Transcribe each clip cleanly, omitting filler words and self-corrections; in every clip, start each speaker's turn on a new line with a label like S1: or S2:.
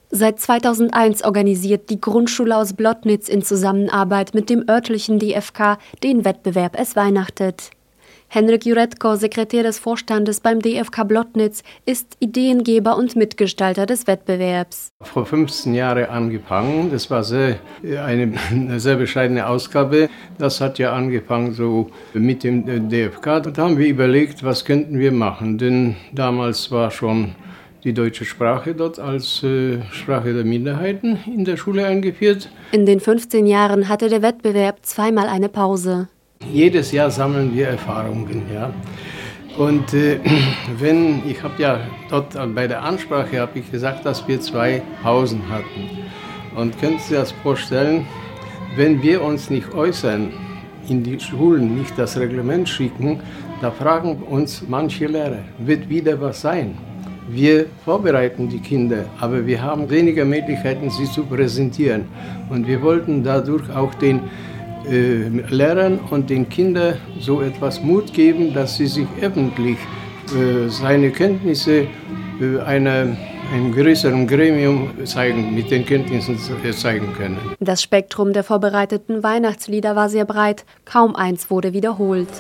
S1: Seit 2001 organisiert die Grundschule aus Blottnitz in Zusammenarbeit mit dem örtlichen DFK den Wettbewerb Es weihnachtet. Henrik Juretko, Sekretär des Vorstandes beim DFK Blottnitz, ist Ideengeber und Mitgestalter des Wettbewerbs.
S2: Vor 15 Jahren angefangen, das war eine sehr bescheidene Ausgabe. Das hat ja angefangen so mit dem DFK. Da haben wir überlegt, was könnten wir machen, denn damals war schon die deutsche Sprache dort als Sprache der Minderheiten in der Schule eingeführt.
S1: In den 15 Jahren hatte der Wettbewerb zweimal eine Pause.
S2: Jedes Jahr sammeln wir Erfahrungen, ja. Und ich habe ja dort bei der Ansprache habe ich gesagt, dass wir 2 Pausen hatten. Und können Sie sich das vorstellen, wenn wir uns nicht äußern, in die Schulen nicht das Reglement schicken, da fragen uns manche Lehrer, wird wieder was sein? Wir vorbereiten die Kinder, aber wir haben weniger Möglichkeiten, sie zu präsentieren. Und wir wollten dadurch auch den Lehrern und den Kindern so etwas Mut geben, dass sie sich öffentlich seine Kenntnisse einem größeren Gremium mit den Kenntnissen zeigen können.
S1: Das Spektrum der vorbereiteten Weihnachtslieder war sehr breit, kaum eins wurde wiederholt.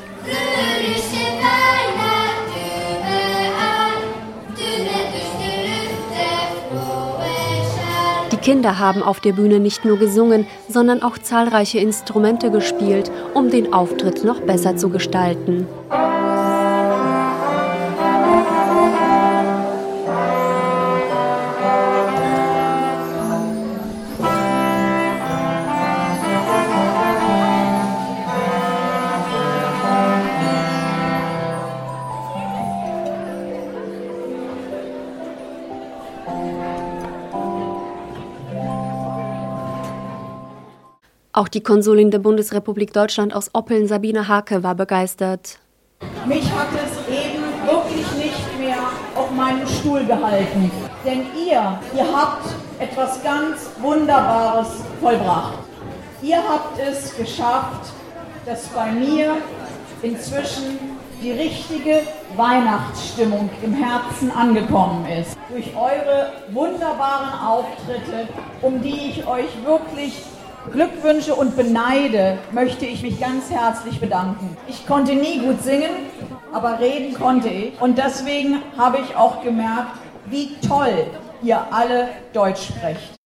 S1: Die Kinder haben auf der Bühne nicht nur gesungen, sondern auch zahlreiche Instrumente gespielt, um den Auftritt noch besser zu gestalten. Auch die Konsulin der Bundesrepublik Deutschland aus Oppeln, Sabine Hake, war begeistert.
S3: Mich hat es eben wirklich nicht mehr auf meinem Stuhl gehalten. Denn ihr habt etwas ganz Wunderbares vollbracht. Ihr habt es geschafft, dass bei mir inzwischen die richtige Weihnachtsstimmung im Herzen angekommen ist. Durch eure wunderbaren Auftritte, um die ich euch wirklich Glückwünsche und beneide, möchte ich mich ganz herzlich bedanken. Ich konnte nie gut singen, aber reden konnte ich. Und deswegen habe ich auch gemerkt, wie toll ihr alle Deutsch sprecht.